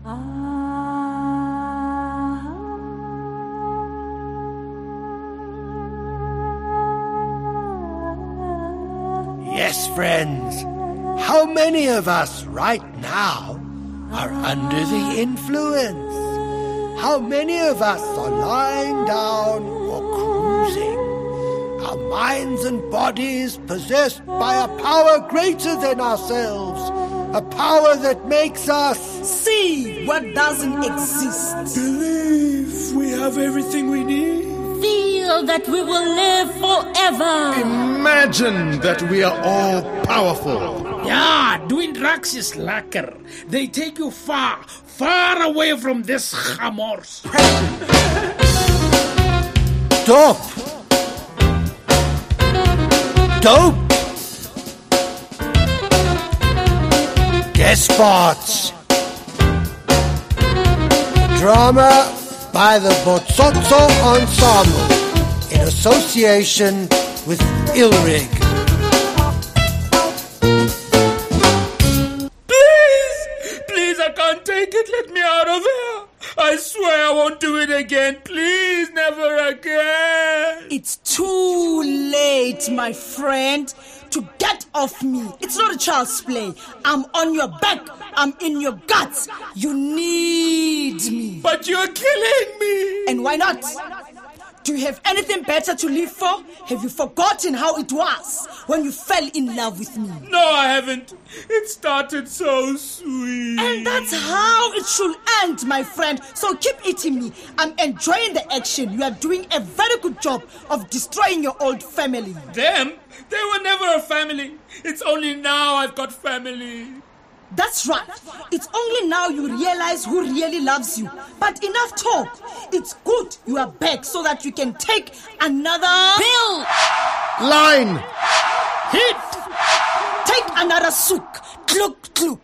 Yes, friends. How many of us right now are under the influence? How many of us are lying down or cruising? Our minds and bodies possessed by a power greater than ourselves. A power that makes us see what doesn't exist. Believe we have everything we need. Feel that we will live forever. Imagine that we are all powerful. Yeah, doing drugs is lekker. They take you far, far away from this chamors. Dope. Despots. Drama by the Botsotso Ensemble in association with Ilrig. Please, I can't take it. Let me out of here. I swear I won't do it again. Please, never again. It's too late, my friend, to get off me. It's not a child's play. I'm on your back. I'm in your guts. You need me. But you're killing me. And why not? Do you have anything better to live for? Have you forgotten how it was when you fell in love with me? No, I haven't. It started so sweet. And that's how it should end, my friend. So keep eating me. I'm enjoying the action. You are doing a very good job of destroying your old family. Them? They were never a family. It's only now I've got family. That's right. It's only now you realize who really loves you. But enough talk. It's good you are back so that you can take another pill. Line. Hit. Take another sook. Kluk, kluk.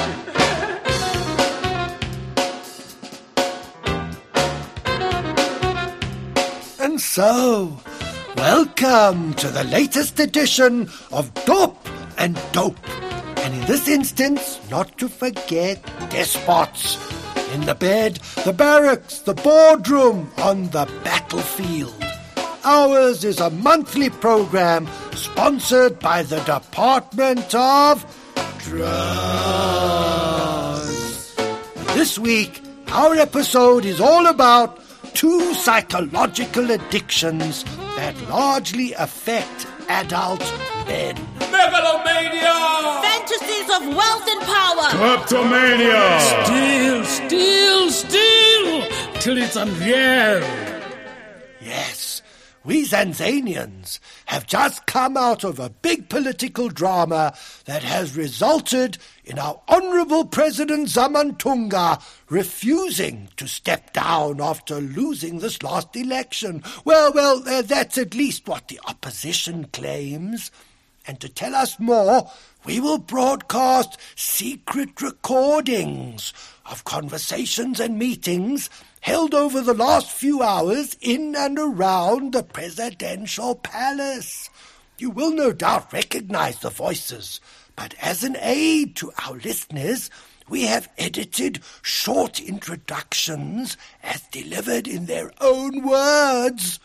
And so, welcome to the latest edition of Dope and Dope. And in this instance, not to forget despots. In the bed, the barracks, the boardroom, on the battlefield. Ours is a monthly program sponsored by the Department of Drugs. This week, our episode is all about two psychological addictions that largely affect adult men. Megalomania! Fantasies of wealth and power. Kleptomania! Steal, till it's unreal. Yes, we Zanzanians have just come out of a big political drama that has resulted in our Honourable President Zamantunga refusing to step down after losing this last election. Well, that's at least what the opposition claims. And to tell us more, we will broadcast secret recordings of conversations and meetings held over the last few hours in and around the presidential palace. You will no doubt recognize the voices, but as an aid to our listeners, we have edited short introductions as delivered in their own words.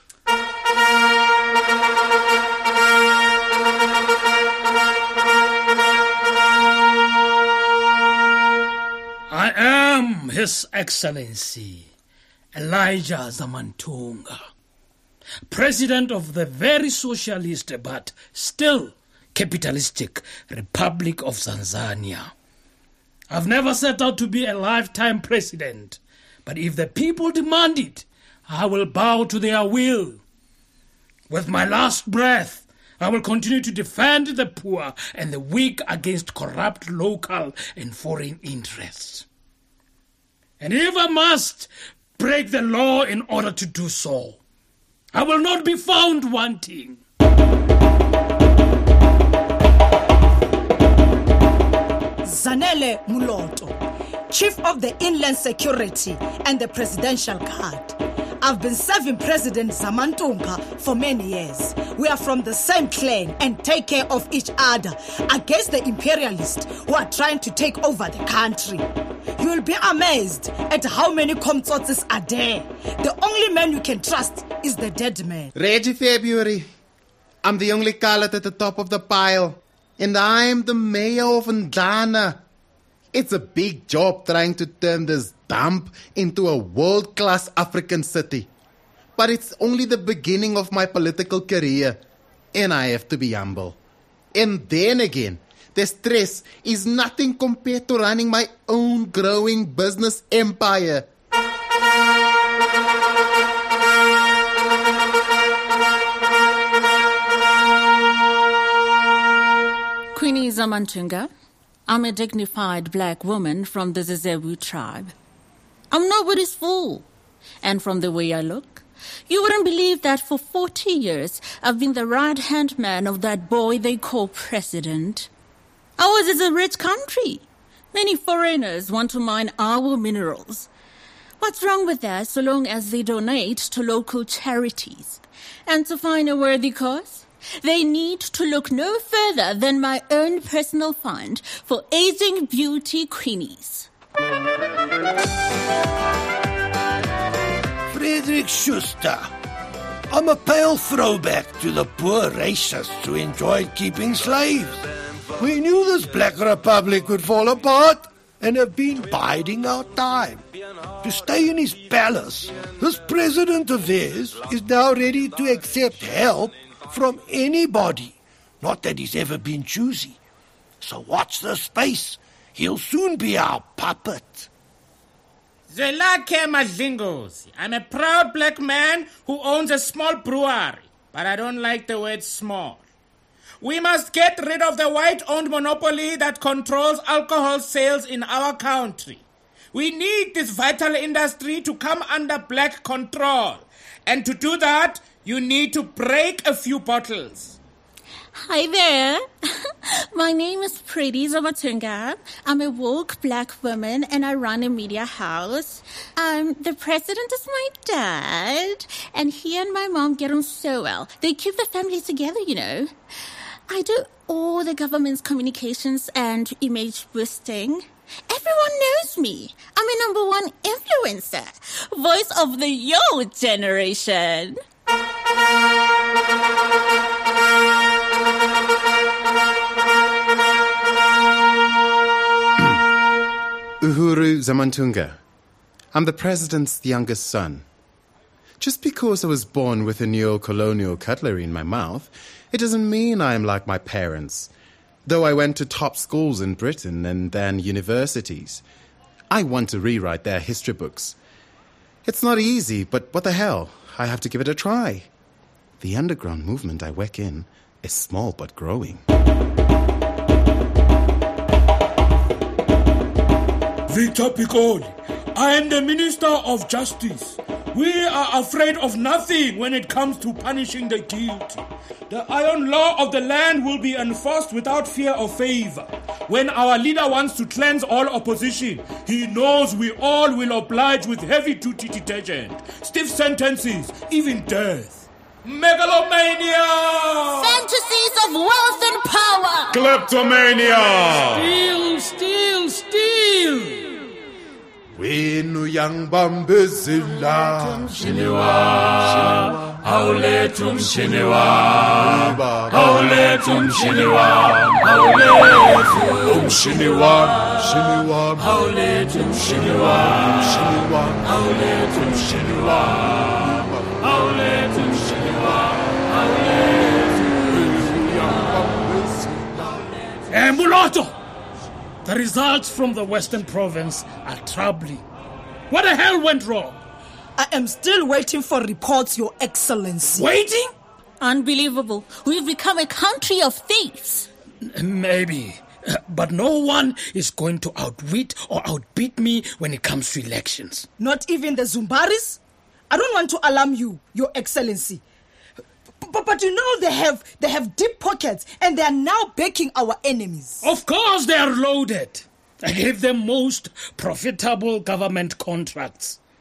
I am His Excellency Elijah Zamantunga, President of the very socialist but still capitalistic Republic of Tanzania. I've never set out to be a lifetime president, but if the people demand it, I will bow to their will. With my last breath, I will continue to defend the poor and the weak against corrupt local and foreign interests. And if I must break the law in order to do so, I will not be found wanting. Zanele Muloto, Chief of the Inland Security and the Presidential Guard. I've been serving President Zamantunga for many years. We are from the same clan and take care of each other against the imperialists who are trying to take over the country. You will be amazed at how many Komtsotsis are there. The only man you can trust is the dead man. Reggie February. I'm the only colored at the top of the pile. And I'm the mayor of Ndlana. It's a big job trying to turn this dump into a world-class African city. But it's only the beginning of my political career. And I have to be humble. And then again, the stress is nothing compared to running my own growing business empire. Queenie Zamantunga. I'm a dignified black woman from the Zezebu tribe. I'm nobody's fool. And from the way I look, you wouldn't believe that for 40 years I've been the right-hand man of that boy they call president. Ours is a rich country. Many foreigners want to mine our minerals. What's wrong with that so long as they donate to local charities? And to find a worthy cause, they need to look no further than my own personal fund for aging beauty queenies. Frederick Schuster. I'm a pale throwback to the poor racists who enjoyed keeping slaves. We knew this black republic would fall apart and have been biding our time. To stay in his palace, this president of theirs is now ready to accept help from anybody. Not that he's ever been choosy. So watch the space. He'll soon be our puppet. Zelake Madlingozi. I'm a proud black man who owns a small brewery, but I don't like the word small. We must get rid of the white-owned monopoly that controls alcohol sales in our country. We need this vital industry to come under black control. And to do that, you need to break a few bottles. Hi there. My name is Pretty Zamatunga. I'm a woke black woman and I run a media house. The president is my dad, and he and my mom get on so well. They keep the family together, you know. I do all the government's communications and image boosting. Everyone knows me. I'm a #1 influencer. Voice of the yo generation. Uhuru Zamantunga. I'm the president's youngest son. Just because I was born with a neo-colonial cutlery in my mouth, it doesn't mean I am like my parents. Though I went to top schools in Britain and then universities, I want to rewrite their history books. It's not easy, but what the hell? I have to give it a try. The underground movement I work in is small but growing. Victor Piccoli, I am the Minister of Justice. We are afraid of nothing when it comes to punishing the guilty. The iron law of the land will be enforced without fear or favor. When our leader wants to cleanse all opposition, he knows we all will oblige with heavy-duty detergent, stiff sentences, even death. Megalomania! Fantasies of wealth and power! Kleptomania! Steal! Wenu yang bambezela Shiniwa, hauletum shiniwa, hauletum shiniwa, hauletum shiniwa, hauletum shiniwa, hauletum shiniwa, hauletum shiniwa, Mulatto! The results from the Western Province are troubling. What the hell went wrong? I am still waiting for reports, Your Excellency. Waiting? Unbelievable. We've become a country of thieves. Maybe. But no one is going to outwit or outbeat me when it comes to elections. Not even the Zumbaris? I don't want to alarm you, Your Excellency. But you know they have deep pockets and they are now backing our enemies. Of course they are loaded. I gave them most profitable government contracts.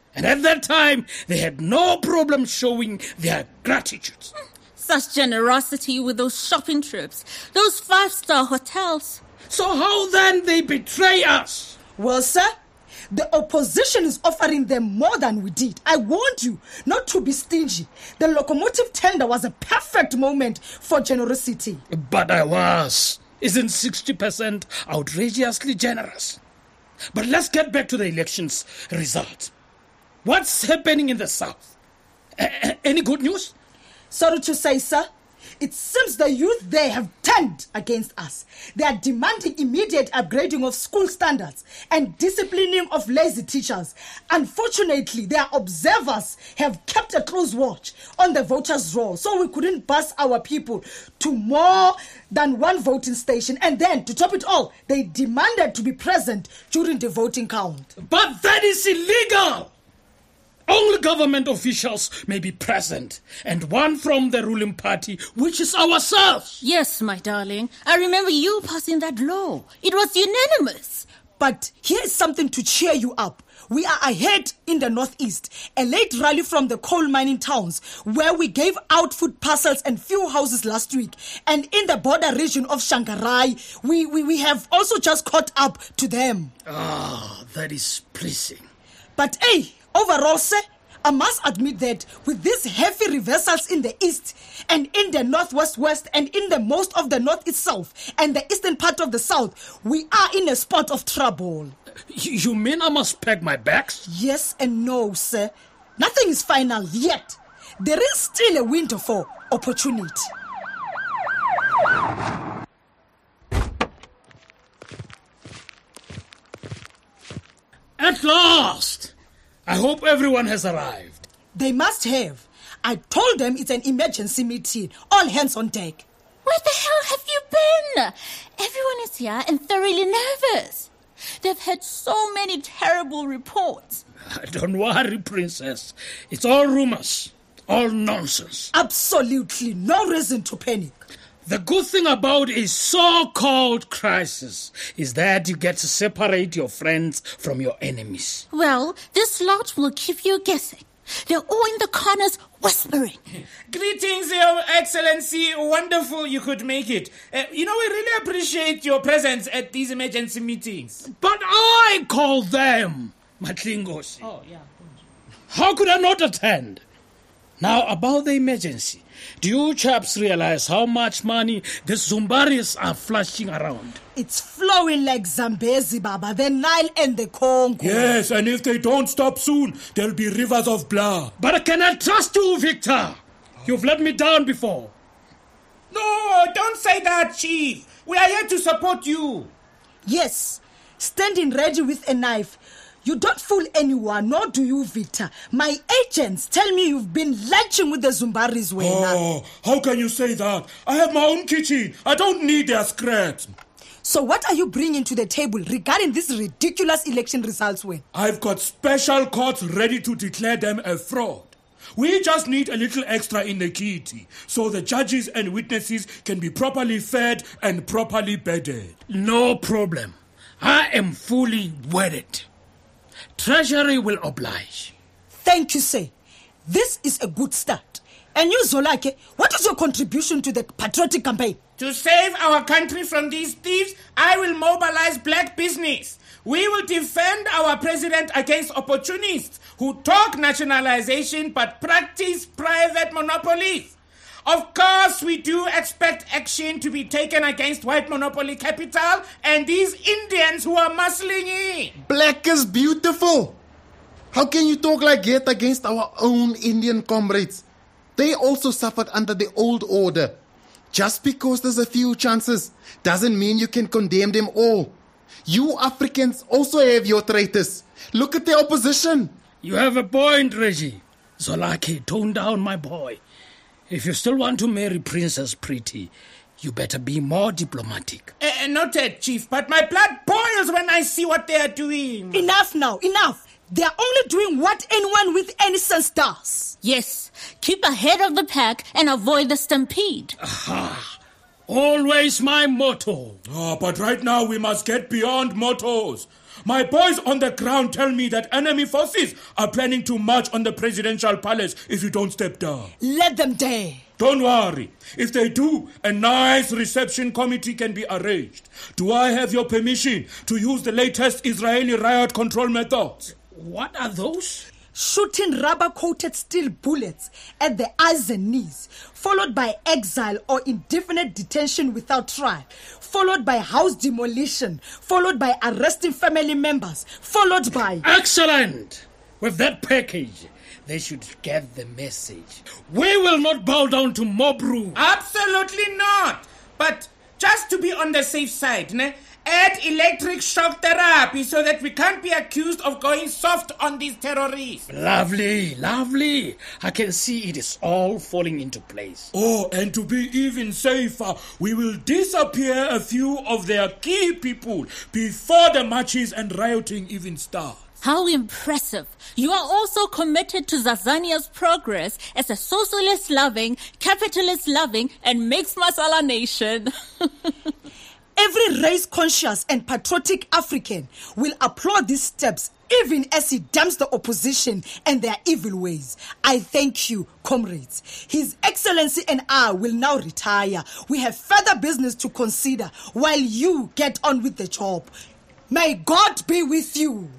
And at that time, they had no problem showing their gratitude. Such generosity with those shopping trips, those 5-star hotels. So how then they betray us? Well, sir, the opposition is offering them more than we did. I warned you not to be stingy. The locomotive tender was a perfect moment for generosity. But I was. Isn't 60% outrageously generous? But let's get back to the election's results. What's happening in the south? Any good news? Sorry to say, sir, it seems the youth there have turned against us. They are demanding immediate upgrading of school standards and disciplining of lazy teachers. Unfortunately, their observers have kept a close watch on the voters' roll, so we couldn't bus our people to more than one voting station. And then, to top it all, they demanded to be present during the voting count. But that is illegal! Only government officials may be present, and one from the ruling party, which is ourselves. Yes, my darling. I remember you passing that law. It was unanimous. But here is something to cheer you up. We are ahead in the northeast. A late rally from the coal mining towns, where we gave out food parcels and few houses last week. And in the border region of Shangarai, we have also just caught up to them. That is pleasing. But hey, overall, sir, I must admit that with these heavy reversals in the east and in the northwest and in the most of the northeast south and the eastern part of the south, we are in a spot of trouble. You mean I must pack my bags? Yes and no, sir. Nothing is final yet. There is still a window for opportunity. At last! I hope everyone has arrived. They must have. I told them it's an emergency meeting. All hands on deck. Where the hell have you been? Everyone is here and thoroughly nervous. They've had so many terrible reports. Don't worry, Princess. It's all rumors. All nonsense. Absolutely no reason to panic. The good thing about a so-called crisis is that you get to separate your friends from your enemies. Well, this lot will keep you guessing. They're all in the corners whispering. Greetings, Your Excellency. Wonderful you could make it. We really appreciate your presence at these emergency meetings. But I call them Matlingosi. Oh, yeah. How could I not attend? Now, about the emergency. Do you chaps realize how much money the Zumbaris are flashing around? It's flowing like Zambezi, Baba, the Nile and the Congo. Yes, and if they don't stop soon, there'll be rivers of blood. But I cannot trust you, Victor. You've let me down before. No, don't say that, Chief. We are here to support you. Yes, standing ready with a knife. You don't fool anyone, nor do you, Victor. My agents tell me you've been lunching with the Zumbaris. Oh, how can you say that? I have my own kitchen. I don't need their scraps. So what are you bringing to the table regarding these ridiculous election results, Wayne? I've got special courts ready to declare them a fraud. We just need a little extra in the kitty so the judges and witnesses can be properly fed and properly bedded. No problem. I am fully wedded. Treasury will oblige. Thank you, sir. This is a good start. And you, Zolake, what is your contribution to the patriotic campaign? To save our country from these thieves, I will mobilize black business. We will defend our president against opportunists who talk nationalization but practice private monopolies. Of course, we do expect action to be taken against white monopoly capital and these Indians who are muscling in. Black is beautiful. How can you talk like that against our own Indian comrades? They also suffered under the old order. Just because there's a few chances doesn't mean you can condemn them all. You Africans also have your traitors. Look at the opposition. You have a point, Reggie. Zolake, tone down, my boy. If you still want to marry Princess Pretty, you better be more diplomatic. Noted, Chief, but my blood boils when I see what they are doing. Enough now, enough. They are only doing what anyone with any sense does. Yes, keep ahead of the pack and avoid the stampede. Aha! Always my motto. But right now we must get beyond mottos. My boys on the ground tell me that enemy forces are planning to march on the presidential palace if you don't step down. Let them dare. Don't worry. If they do, a nice reception committee can be arranged. Do I have your permission to use the latest Israeli riot control methods? What are those? Shooting rubber-coated steel bullets at the eyes and knees, followed by exile or indefinite detention without trial, followed by house demolition, followed by arresting family members, followed by... Excellent! With that package, they should get the message. We will not bow down to mob rule. Absolutely not. But just to be on the safe side, add electric shock therapy so that we can't be accused of going soft on these terrorists. Lovely, lovely. I can see it is all falling into place. Oh, and to be even safer, we will disappear a few of their key people before the marches and rioting even start. How impressive. You are also committed to Tanzania's progress as a socialist-loving, capitalist-loving, and mixed masala nation. Every race-conscious and patriotic African will applaud these steps even as he damns the opposition and their evil ways. I thank you, comrades. His Excellency and I will now retire. We have further business to consider while you get on with the job. May God be with you.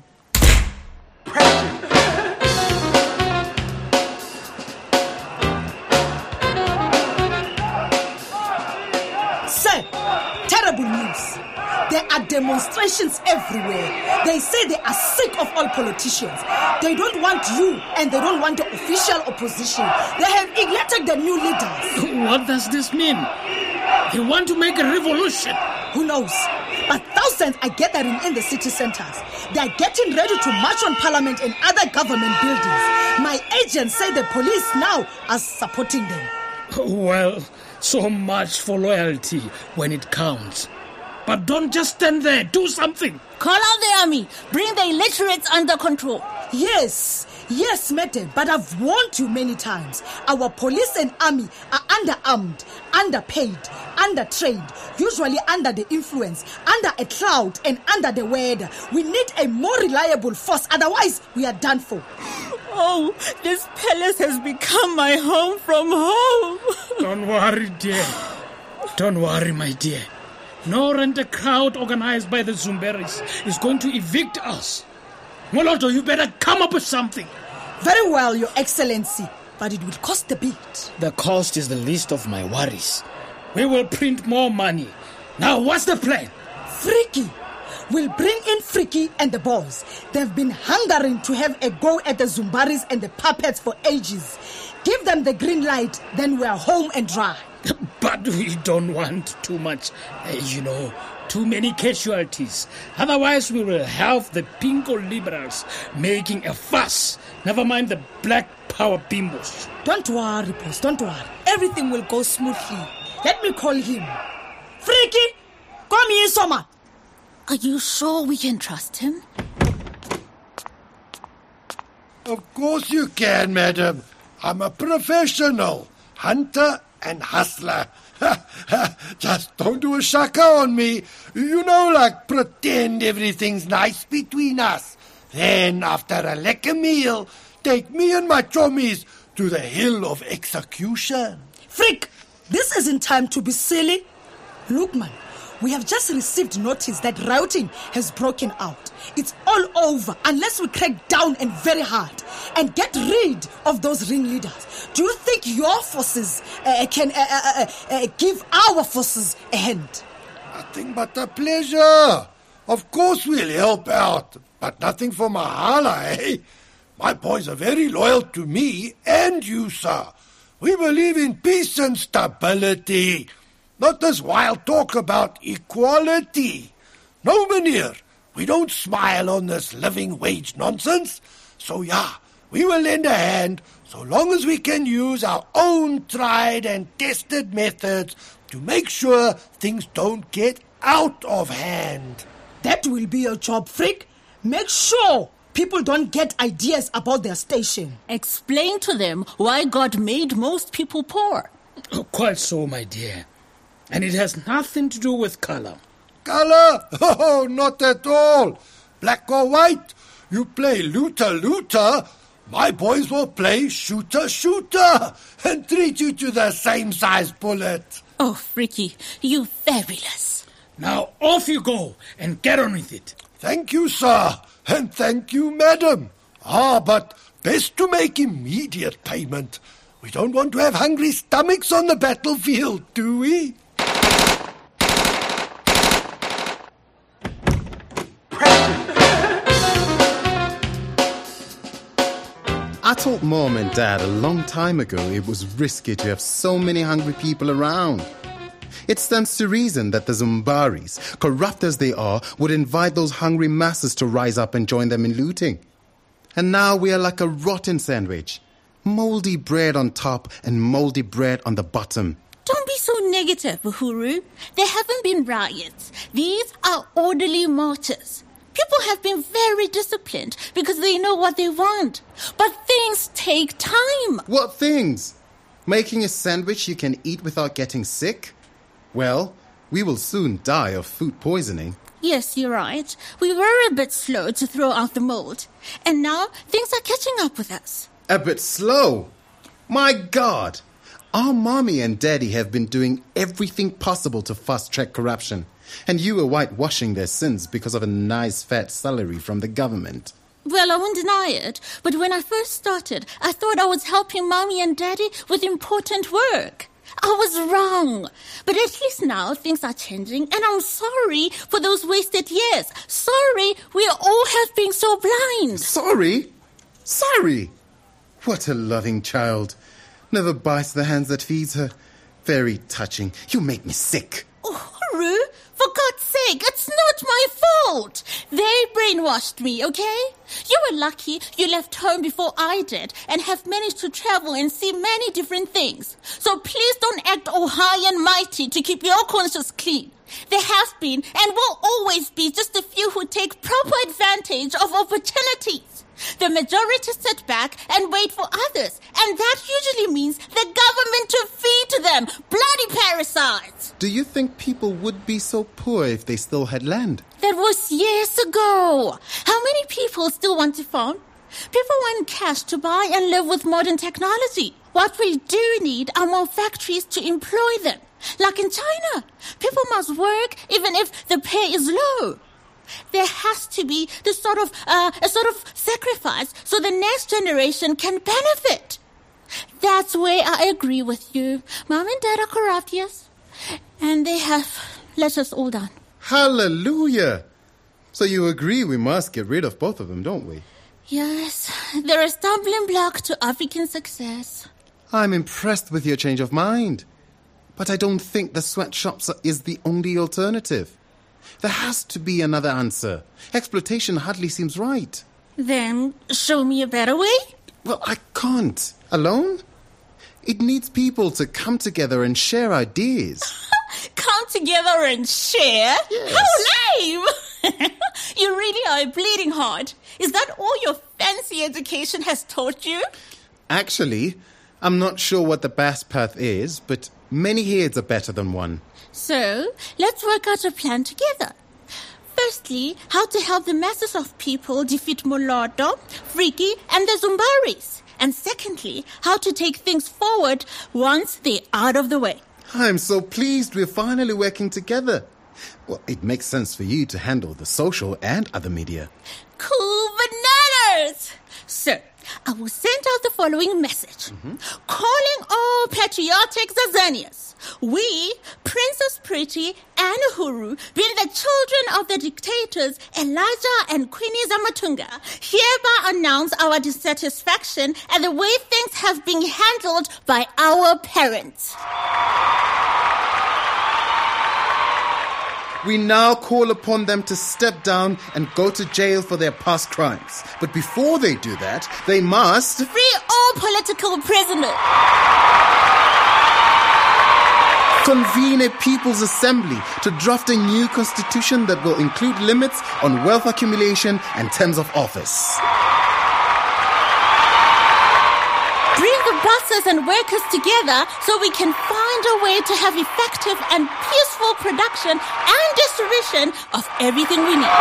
Sir, terrible news. There are demonstrations everywhere. They say they are sick of all politicians. They don't want you and they don't want the official opposition. They have elected the new leaders. What does this mean? They want to make a revolution. Who knows? But thousands are gathering in the city centers. They are getting ready to march on parliament and other government buildings. My agents say the police now are supporting them. Well, so much for loyalty when it counts. But don't just stand there. Do something. Call out the army. Bring the illiterates under control. Yes, madam, but I've warned you many times. Our police and army are underarmed, underpaid, undertrained, usually under the influence, under a cloud and under the weather. We need a more reliable force, otherwise we are done for. Oh, this palace has become my home from home. Don't worry, dear. Don't worry, my dear. No rent a crowd organized by the Zumberis is going to evict us. Moloto, you better come up with something. Very well, Your Excellency, but it will cost a bit. The cost is the least of my worries. We will print more money. Now, what's the plan? Freaky. We'll bring in Freaky and the boys. They've been hungering to have a go at the Zumbaris and the puppets for ages. Give them the green light, then we're home and dry. But we don't want too much, too many casualties. Otherwise, we will have the Pinko liberals making a fuss. Never mind the black power bimbos. Don't worry, boss, don't worry. Everything will go smoothly. Let me call him. Freaky, come here, Soma. Are you sure we can trust him? Of course you can, madam. I'm a professional hunter and hustler. Just don't do a shaka on me. Like pretend everything's nice between us. Then, after a lekker meal, take me and my chommies to the hill of execution. Freak, this isn't time to be silly. Look, man, we have just received notice that rioting has broken out. It's all over unless we crack down and very hard and get rid of those ringleaders. Do you think your forces can give our forces a hand? Nothing but a pleasure. Of course we'll help out, but nothing for Mahala, eh? My boys are very loyal to me and you, sir. We believe in peace and stability. Not this wild talk about equality. No, meneer, we don't smile on this living wage nonsense. So, we will lend a hand so long as we can use our own tried and tested methods to make sure things don't get out of hand. That will be your job, Freak. Make sure people don't get ideas about their station. Explain to them why God made most people poor. Quite so, my dear. And it has nothing to do with color. Color? Oh, not at all. Black or white, you play looter, my boys will play shooter, and treat you to the same size bullet. Oh, Freaky, you fabulous. Now off you go and get on with it. Thank you, sir, and thank you, madam. But best to make immediate payment. We don't want to have hungry stomachs on the battlefield, do we? I told Mom and Dad a long time ago it was risky to have so many hungry people around. It stands to reason that the Zumbaris, corrupt as they are, would invite those hungry masses to rise up and join them in looting. And now we are like a rotten sandwich. Moldy bread on top and moldy bread on the bottom. Don't be so negative, Uhuru. There haven't been riots. These are orderly marches. People have been very disciplined because they know what they want. But things take time. What things? Making a sandwich you can eat without getting sick? Well, we will soon die of food poisoning. Yes, you're right. We were a bit slow to throw out the mold. And now things are catching up with us. A bit slow? My God! Our mommy and daddy have been doing everything possible to fast-track corruption. And you were whitewashing their sins because of a nice fat salary from the government. Well, I won't deny it, but when I first started, I thought I was helping Mommy and Daddy with important work. I was wrong. But at least now things are changing, and I'm sorry for those wasted years. Sorry we all have been so blind. Sorry? Sorry? What a loving child. Never bites the hands that feeds her. Very touching. You make me sick. Uhuru, for God's sake, it's not my fault. They brainwashed me, okay? You were lucky you left home before I did and have managed to travel and see many different things. So please don't act all high and mighty to keep your conscience clean. There have been and will always be just a few who take proper advantage of opportunities. The majority sit back and wait for others, and that usually means the government to feed them. Bloody parasites! Do you think people would be so poor if they still had land? That was years ago. How many people still want to farm? People want cash to buy and live with modern technology. What we do need are more factories to employ them. Like in China, people must work even if the pay is low. There has to be a sort of sacrifice so the next generation can benefit. That's where I agree with you. Mom and Dad are corrupt, yes, and they have let us all down. Hallelujah! So you agree we must get rid of both of them, don't we? Yes, they're a stumbling block to African success. I'm impressed with your change of mind. But I don't think the sweatshops is the only alternative. There has to be another answer. Exploitation hardly seems right. Then show me a better way. Well, I can't. Alone? It needs people to come together and share ideas. Come together and share? Yes. How lame! You really are a bleeding heart. Is that all your fancy education has taught you? Actually, I'm not sure what the best path is, but many heads are better than one. So, let's work out a plan together. Firstly, how to help the masses of people defeat Moloto, Freaky, and the Zumbaris. And secondly, how to take things forward once they're out of the way. I'm so pleased we're finally working together. Well, it makes sense for you to handle the social and other media. Cool bananas! So, I will send out the following message. Calling all patriotic Zazanias. We, Princess Pretty and Uhuru, being the children of the dictators Elijah and Queenie Zamatunga, hereby announce our dissatisfaction at the way things have been handled by our parents. We now call upon them to step down and go to jail for their past crimes. But before they do that, they must Free all political prisoners. convene a People's Assembly to draft a new constitution that will include limits on wealth accumulation and terms of office. Bring the buses farmers and workers together so we can find a way to have effective and peaceful production and distribution of everything we need.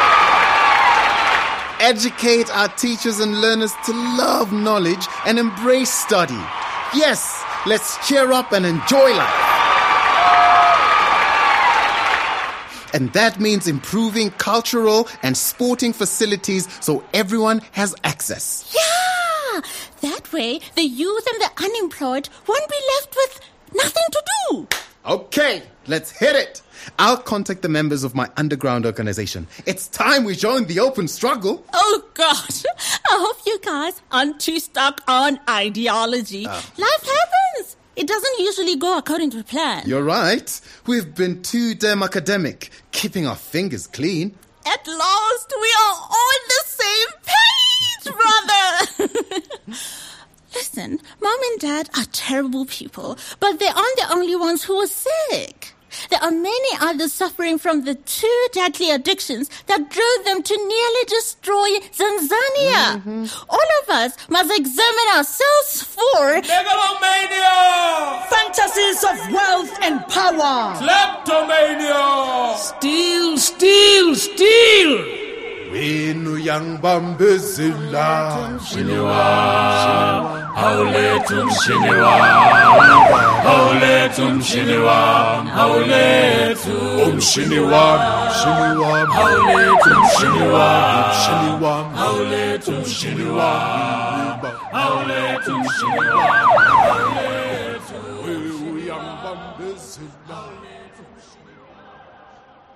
Educate our teachers and learners to love knowledge and embrace study. Yes, let's cheer up and enjoy life. And that means improving cultural and sporting facilities so everyone has access. Yeah! That way, the youth and the unemployed won't be left with nothing to do. Okay, let's hit it. I'll contact the members of my underground organization. It's time we join the open struggle. Oh, gosh. I hope you guys aren't too stuck on ideology. Life happens. It doesn't usually go according to plan. You're right. We've been too damn academic, keeping our fingers clean. At last, we are on the same page, brother. Listen, Mom and Dad are terrible people, but they aren't the only ones who are sick. There are many others suffering from the two deadly addictions that drove them to nearly destroy Tanzania. All of us must examine ourselves for Megalomania! Fantasies of wealth and power. Kleptomania! Steal, steal, steal! Wenu yang bambezela. Hauletum shiniwam, hauletum shiniwam, hauletum Shiniwam, shiniwam, hauletum shiniwam, shiniwam, hauletum shiniwam, hauletum shiniwam, Wenu yang bambezela.